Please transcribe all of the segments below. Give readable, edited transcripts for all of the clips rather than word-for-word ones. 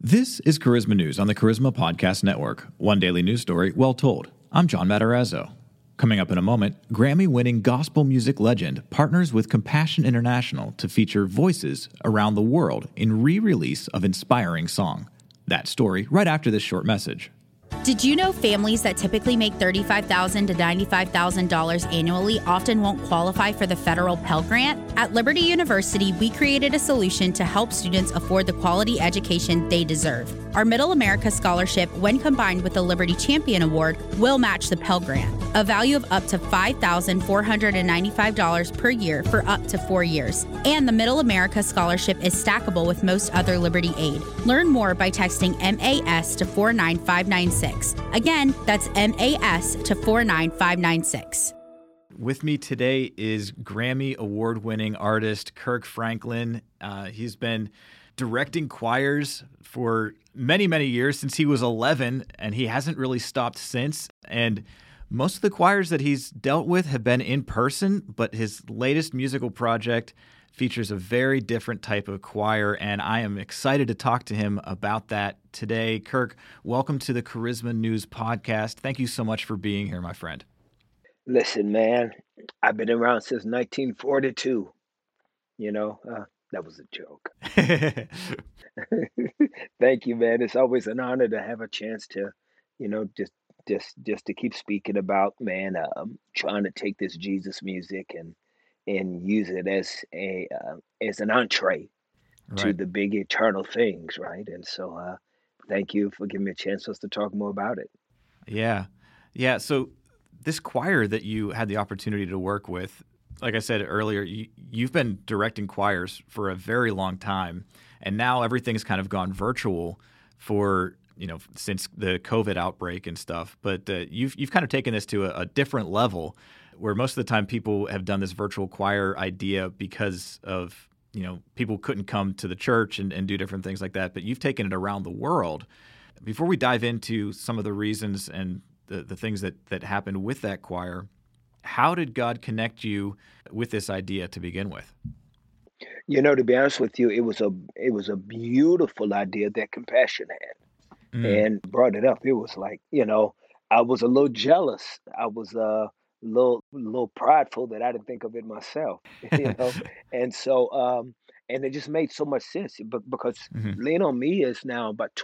This is Charisma News on the Charisma Podcast Network. One daily news story, well told. I'm John Matarazzo. Coming up in a moment, Grammy-winning gospel music legend partners with Compassion International to feature voices around the world in re-release of inspiring song. That story right after this short message. Did you know families that typically make $35,000 to $95,000 annually often won't qualify for the federal Pell Grant? At Liberty University, we created a solution to help students afford the quality education they deserve. Our Middle America Scholarship, when combined with the Liberty Champion Award, will match the Pell Grant, a value of up to $5,495 per year for up to 4 years. And the Middle America Scholarship is stackable with most other Liberty Aid. Learn more by texting MAS to 49596. Again, that's MAS to 49596. With me today is Grammy Award-winning artist Kirk Franklin. He's been directing choirs for many, many years, since he was 11, and he hasn't really stopped since. And most of the choirs that he's dealt with have been in person, but his latest musical project features a very different type of choir, and I am excited to talk to him about that today. Kirk, welcome to the Charisma News Podcast. Thank you so much for being here, my friend. Listen, man, I've been around since 1942. That was a joke. Thank you, man. It's always an honor to have a chance to, just to keep speaking about, man, trying to take this Jesus music and use it as an entree to Right. the big eternal things, right? And so, thank you for giving me a chance for us to talk more about it. Yeah. So this choir that you had the opportunity to work with, like I said earlier, you've been directing choirs for a very long time, and now everything's kind of gone virtual for, since the COVID outbreak and stuff. But you've kind of taken this to a different level, where most of the time people have done this virtual choir idea because of, people couldn't come to the church and do different things like that. But you've taken it around the world. Before we dive into some of the reasons and the things that happened with that choir, how did God connect you with this idea to begin with? To be honest with you, it was a beautiful idea that Compassion had Mm. and brought it up. It was like, I was a little jealous. I was a little prideful that I didn't think of it myself, you know. And so and it just made so much sense, because Hmm. Lean on Me is now about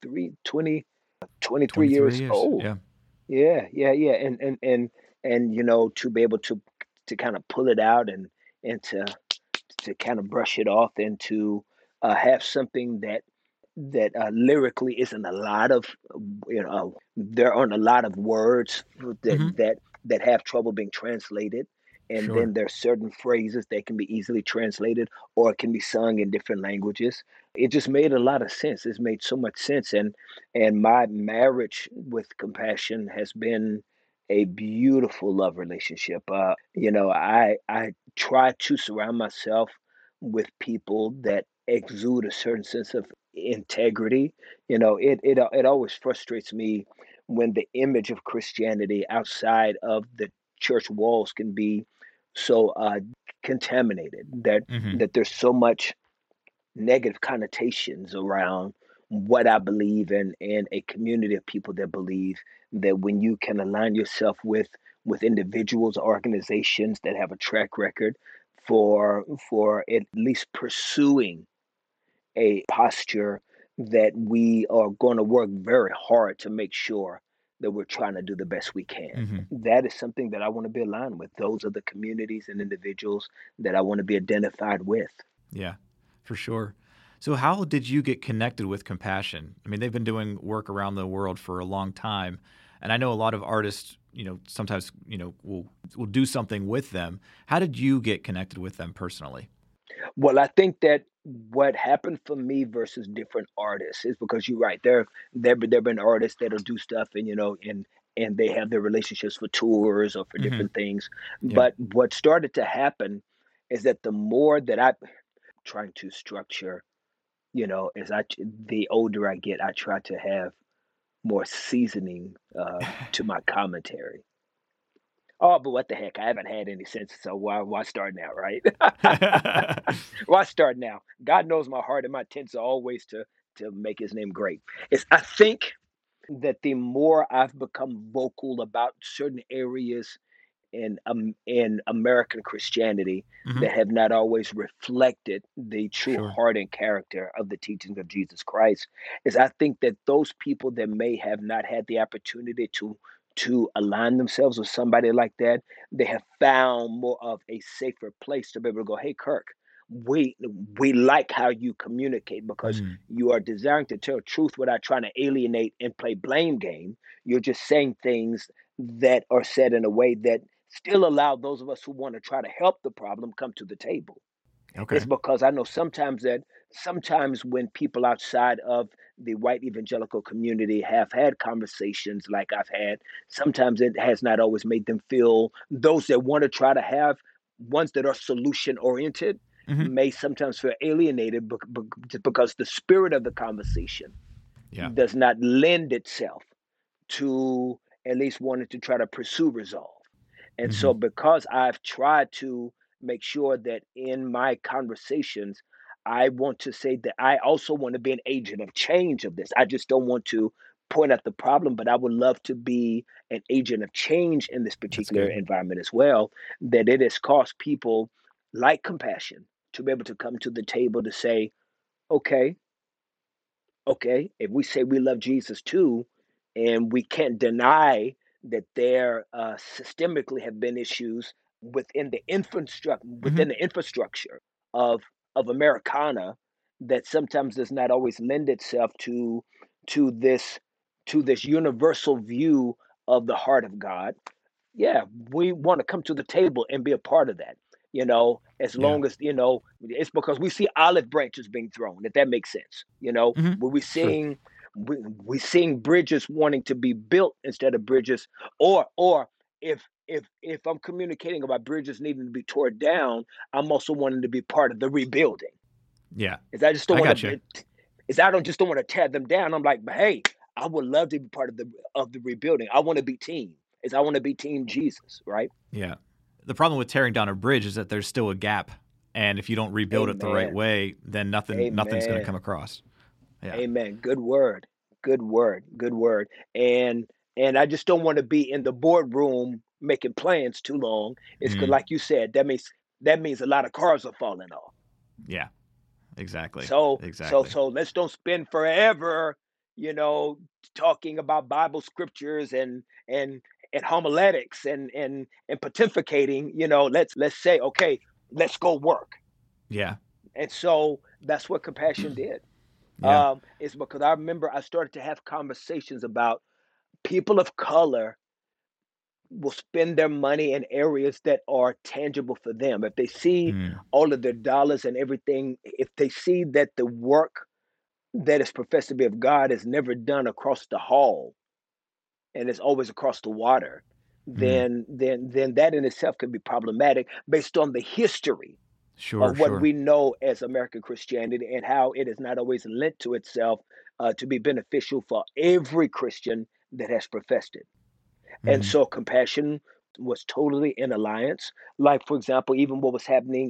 23 23 years years. old. Yeah. Yeah. And to be able to kind of pull it out and to kind of brush it off and to have something that lyrically isn't a lot of, there aren't a lot of words Hmm. that have trouble being translated. And Sure. then there's certain phrases that can be easily translated or can be sung in different languages. It just made a lot of sense. It's made so much sense. And my marriage with Compassion has been a beautiful love relationship. I try to surround myself with people that exude a certain sense of integrity. It always frustrates me when the image of Christianity outside of the church walls can be so contaminated, that Hmm. that there's so much negative connotations around what I believe in, and a community of people that believe that when you can align yourself with individuals, organizations that have a track record for at least pursuing a posture, that we are going to work very hard to make sure that we're trying to do the best we can. Hmm. That is something that I want to be aligned with. Those are the communities and individuals that I want to be identified with. Yeah, for sure. So how did you get connected with Compassion? I mean, they've been doing work around the world for a long time, and I know a lot of artists, sometimes, will do something with them. How did you get connected with them personally? Well, I think that what happened for me versus different artists is because you're right. There been artists that'll do stuff, and they have their relationships for tours or for Hmm. different things. Yeah. But what started to happen is that the more that I'm trying to structure, the older I get, I try to have more seasoning to my commentary. Oh, but what the heck? I haven't had any since, so why start now, right? Why start now? God knows my heart and my intents are always to make his name great. I think that the more I've become vocal about certain areas in American Christianity Hmm. that have not always reflected the true Sure. heart and character of the teachings of Jesus Christ, is I think that those people that may have not had the opportunity to align themselves with somebody like that, they have found more of a safer place to be able to go, hey, Kirk, we we like how you communicate because Mm. you are desiring to tell truth without trying to alienate and play blame game. You're just saying things that are said in a way that still allow those of us who want to try to help the problem come to the table. It's Okay. because I know sometimes when people outside of the white evangelical community have had conversations like I've had, sometimes it has not always made them feel, those that want to try to have ones that are solution oriented Hmm. may sometimes feel alienated just because the spirit of the conversation Yeah. does not lend itself to at least wanting to try to pursue resolve. And Hmm. so, because I've tried to make sure that in my conversations, I want to say that I also want to be an agent of change of this. I just don't want to point out the problem, but I would love to be an agent of change in this That's particular good. environment as well. That it has caused people like compassion to be able to come to the table to say, okay, okay, if we say we love Jesus too, and we can't deny that there systemically have been issues Hmm. within the infrastructure of Americana that sometimes does not always lend itself to this universal view of the heart of God. Yeah, we want to come to the table and be a part of that. As Yeah. long as it's because we see olive branches being thrown. If that makes sense, Hmm. where Sure. we seeing bridges wanting to be built instead of bridges, or if I'm communicating about bridges needing to be torn down, I'm also wanting to be part of the rebuilding. Yeah. Is I just don't I want got you. to. Is I don't just don't want to tear them down. I'm like, but hey, I would love to be part of the rebuilding. I want to be team. I want to be team Jesus, right? Yeah. The problem with tearing down a bridge is that there's still a gap, and if you don't rebuild it the right Amen. way, then nothing's going to come Amen. across. Yeah. Amen. Good word. Good word. Good word. And I just don't want to be in the boardroom making plans too long. It's because, Mm. like you said, that means a lot of cars are falling off. Yeah. Exactly. So Exactly. so let's don't spend forever, you know, talking about Bible scriptures and homiletics and pontificating. Let's say, okay, let's go work. Yeah. And so that's what compassion did. Yeah. It's because I remember I started to have conversations about people of color will spend their money in areas that are tangible for them. If they see Mm. all of their dollars and everything, if they see that the work that is professed to be of God is never done across the hall and it's always across the water, Mm. then that in itself can be problematic based on the history Sure. of what Sure. we know as American Christianity and how it is not always lent to itself to be beneficial for every Christian that has professed it. And Hmm. so compassion was totally in alliance. Like, for example, even what was happening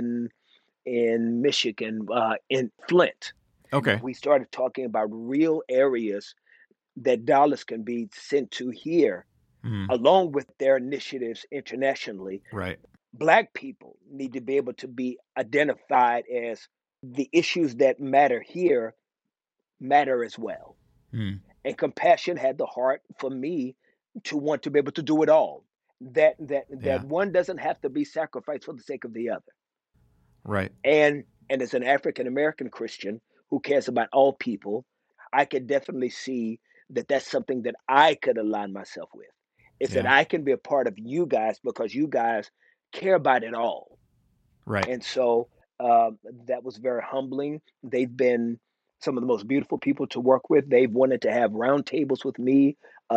in Michigan, in Flint, Okay. we started talking about real areas that dollars can be sent to here, Mm. along with their initiatives internationally. Right. Black people need to be able to be identified as the issues that matter here matter as well. Mm. And compassion had the heart for me to want to be able to do it all. That Yeah. one doesn't have to be sacrificed for the sake of the other. Right. And as an African American Christian who cares about all people, I could definitely see that that's something that I could align myself with. It's that Yeah. I can be a part of you guys because you guys care about it all. Right. And so that was very humbling. They've been some of the most beautiful people to work with. They've wanted to have roundtables with me.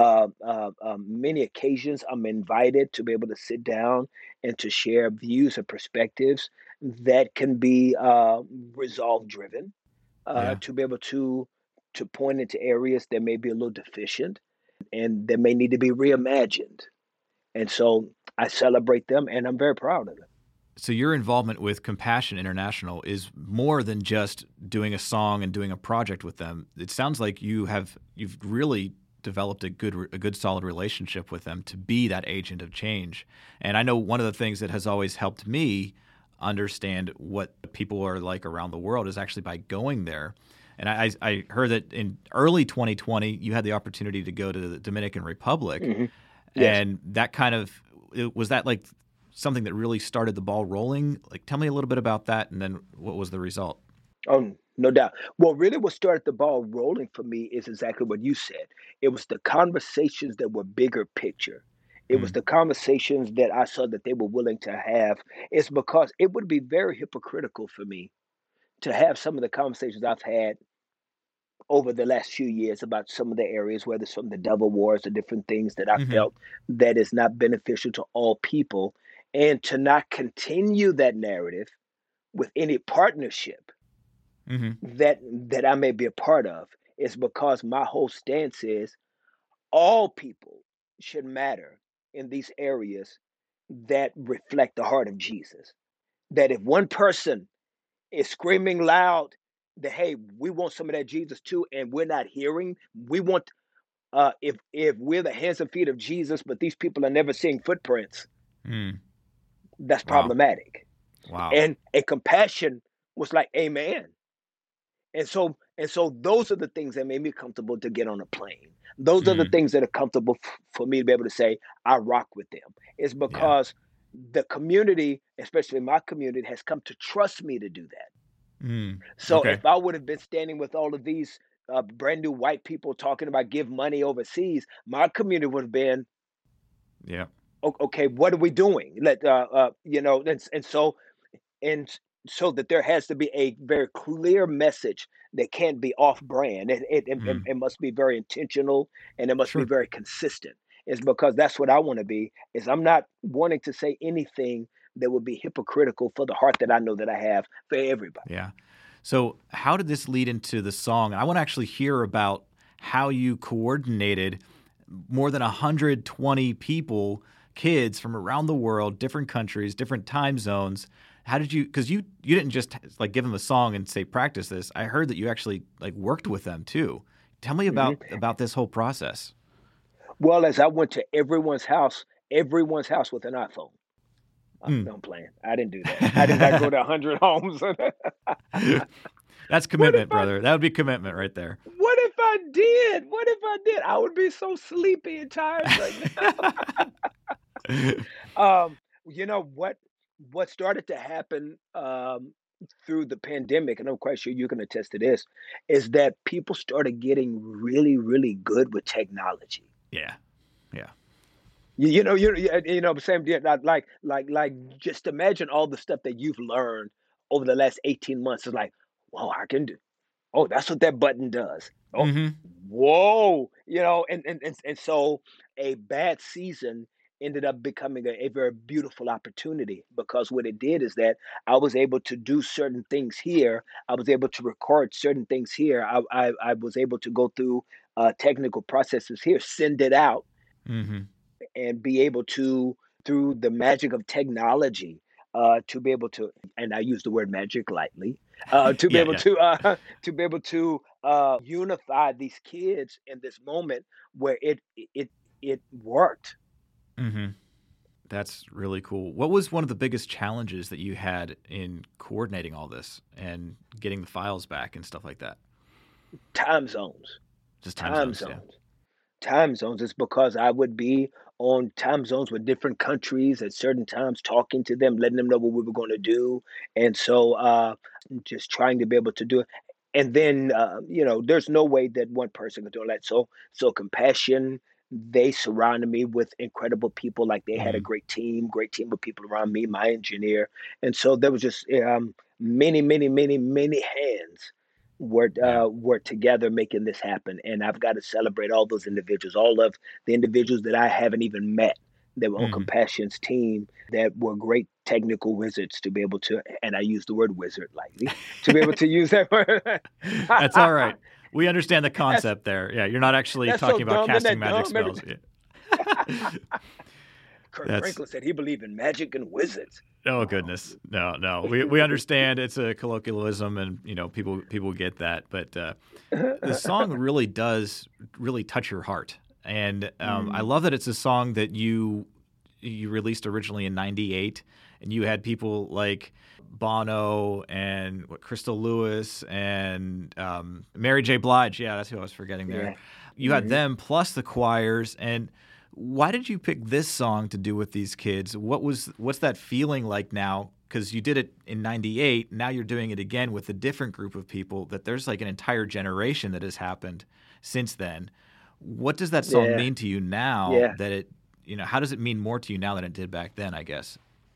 Many occasions, I'm invited to be able to sit down and to share views and perspectives that can be resolve driven, Yeah. to be able to point into areas that may be a little deficient and that may need to be reimagined. And so I celebrate them, and I'm very proud of them. So your involvement with Compassion International is more than just doing a song and doing a project with them. It sounds like you've really developed a good solid relationship with them to be that agent of change. And I know one of the things that has always helped me understand what people are like around the world is actually by going there. And I heard that in early 2020 you had the opportunity to go to the Dominican Republic, Mm-hmm. Yes. and that was that like something that really started the ball rolling? Like, tell me a little bit about that, and then what was the result? Oh, no doubt. Well, really, what started the ball rolling for me is exactly what you said. It was the conversations that were bigger picture. It was Mm, the conversations that I saw that they were willing to have. It's because it would be very hypocritical for me to have some of the conversations I've had over the last few years about some of the areas, whether it's from the devil wars or different things that I mm-hmm, felt that is not beneficial to all people, and to not continue that narrative with any partnership mm-hmm, that I may be a part of. Is because my whole stance is all people should matter in these areas that reflect the heart of Jesus. That if one person is screaming loud that, hey, we want some of that Jesus too, and we're not hearing, we want if we're the hands and feet of Jesus, but these people are never seeing footprints, mm. that's Wow, problematic. wow, And compassion was like, amen. And so those are the things that made me comfortable to get on a plane. Those are the mm, things that are comfortable for me to be able to say I rock with them. It's yeah, because the community, especially my community, has come to trust me to do that. mm. So Okay, if I would have been standing with all of these brand new white people talking about give money overseas, my community would have been, yeah, Okay, what are we doing? And so that there has to be a very clear message that can't be off brand. mm. It must be very intentional, and it must be Sure, very consistent. It's because that's what I want to be. Is I'm not wanting to say anything that would be hypocritical for the heart that I know that I have for everybody. yeah. So how did this lead into the song? I want to actually hear about how you coordinated more than 120 people, kids from around the world, different countries, different time zones. How did you? Because you didn't just like give them a song and say practice this. I heard that you actually like worked with them too. Tell me Mhm. about this whole process. Well, as I went to everyone's house with an iPhone. Mm. No, I'm playing. I didn't do that. I did not go to 100 homes. That's What if commitment, I brother. That would be commitment right there. What if I did? What if I did? I would be so sleepy and tired right now. You know what started to happen through the pandemic, and I'm quite sure you can attest to this, is that people started getting really, really good with technology. Yeah, yeah. You know what I'm saying? Yeah, like just imagine all the stuff that you've learned over the last 18 months. It's like, whoa, I can do. Oh, that's what that button does. Oh, Mm-hmm. whoa, and so a bad season ended up becoming a very beautiful opportunity, because what it did is that I was able to do certain things here. I was able to record certain things here. I was able to go through technical processes here, send it out, Mm-hmm. and be able to, through the magic of technology, to be able to, and I use the word magic lightly, to be Yeah, able yeah. to to be able to unify these kids in this moment where it worked. Mm-hmm. That's really cool. What was one of the biggest challenges that you had in coordinating all this and getting the files back and stuff like that? Time zones, Just time time zones, yeah. zones. Time zones is because I would be on time zones with different countries at certain times, talking to them, letting them know what we were going to do, and so just trying to be able to do it. And then there's no way that one person could do all that. So compassion. They surrounded me with incredible people. Like they had a Mm, great team of people around me, my engineer, and so there was just many, many, many, many hands yeah. were together making this happen. And I've got to celebrate all those individuals, all of the individuals that I haven't even met that were on Hmm. Compassion's team, that were great technical wizards to be able to, and I use the word wizard lightly, to be able to use that word. That's all right. We understand the that's concept there. Yeah, you're not actually that's so talking about dumb, isn't casting that magic dumb? spells. Yeah. Kirk That's Franklin said he believed in magic and wizards. Oh goodness, no. We understand it's a colloquialism, and people get that. But the song really does touch your heart, and I love that it's a song that you released originally in '98, and you had people like Bono and Crystal Lewis and Mary J. Blige. Yeah, that's who I was forgetting there. Yeah. You had them plus the choirs. And why did you pick this song to do with these kids? What's that feeling like now? Because you did it in '98. Now you're doing it again with a different group of people. That there's like an entire generation that has happened since then. What does that song mean to you now? Yeah. That it, how does it mean more to you now than it did back then? I guess.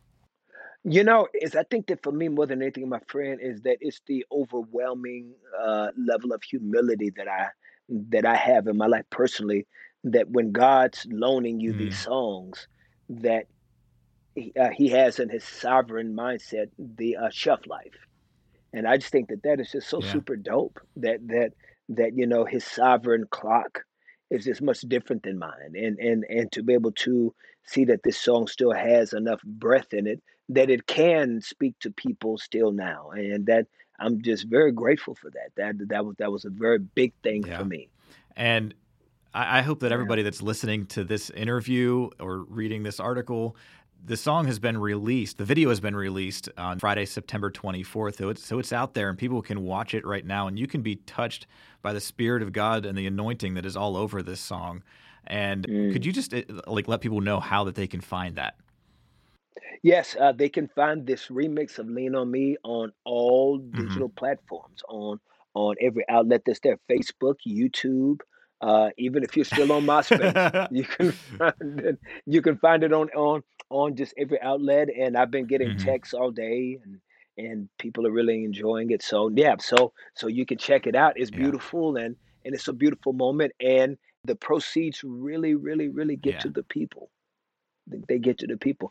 I think that for me, more than anything, my friend, is that it's the overwhelming level of humility that I have in my life personally. That when God's loaning you these Mm, songs, that He has in His sovereign mindset the shelf life, and I just think that that is just so yeah. super dope. That His sovereign clock is just much different than mine, and to be able to see that this song still has enough breath in it that it can speak to people still now, and that I'm just very grateful for that. That was a very big thing for Yeah. me. And I hope that Yeah. everybody that's listening to this interview or reading this article, the song has been released. The video has been released on Friday, September 24th. So it's out there and people can watch it right now. And you can be touched by the Spirit of God and the anointing that is all over this song. And could Mm. you just let people know how that they can find that? Yes, they can find this remix of "Lean on Me" on all Hmm. digital platforms, on every outlet that's there, Facebook, YouTube, even if you're still on MySpace, you can find it. You can find it on just every outlet. And I've been getting Hmm. texts all day, and people are really enjoying it. So yeah, so you can check it out. It's Yeah. beautiful, and it's a beautiful moment, and the proceeds really, really, really get Yeah. to the people. They get to the people.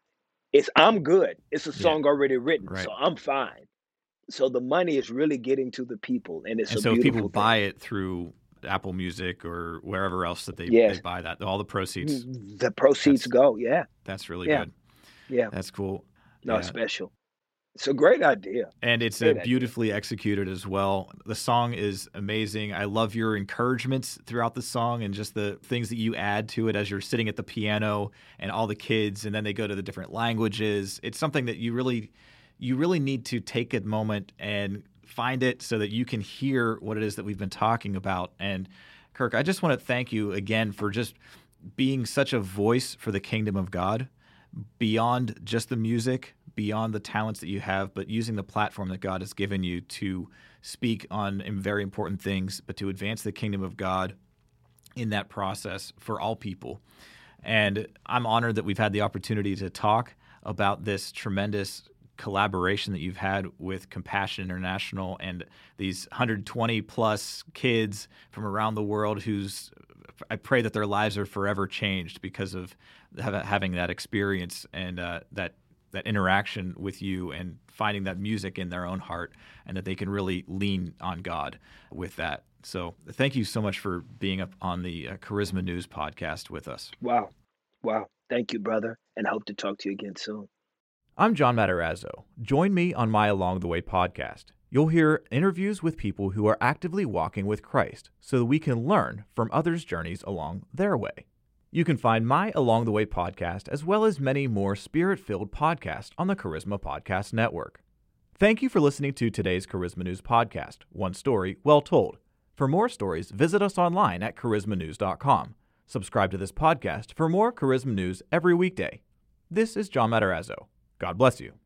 I'm good. It's a Yeah. song already written, Right. so I'm fine. So the money is really getting to the people, and it's And a so if people beautiful buy thing. it through Apple Music or wherever else that they Yes, buy that, all the proceeds, the proceeds that's go. Yeah, that's really yeah, good. yeah. That's cool. No, Yeah. special. It's a great idea. And it's Great idea. beautifully executed as well. The song is amazing. I love your encouragements throughout the song and just the things that you add to it as you're sitting at the piano and all the kids, and then they go to the different languages. It's something that you really need to take a moment and find it so that you can hear what it is that we've been talking about. And Kirk, I just want to thank you again for just being such a voice for the kingdom of God beyond just the music, beyond the talents that you have, but using the platform that God has given you to speak on very important things, but to advance the kingdom of God in that process for all people. And I'm honored that we've had the opportunity to talk about this tremendous collaboration that you've had with Compassion International and these 120 plus kids from around the world whose I pray that their lives are forever changed because of having that experience and that interaction with you and finding that music in their own heart, and that they can really lean on God with that. So thank you so much for being up on the Charisma News podcast with us. Wow, wow. Thank you, brother, and I hope to talk to you again soon. I'm John Matarazzo. Join me on my Along the Way podcast. You'll hear interviews with people who are actively walking with Christ so that we can learn from others' journeys along their way. You can find my Along the Way podcast as well as many more spirit-filled podcasts on the Charisma Podcast Network. Thank you for listening to today's Charisma News podcast, One Story, Well Told. For more stories, visit us online at charismanews.com. Subscribe to this podcast for more Charisma News every weekday. This is John Matarazzo. God bless you.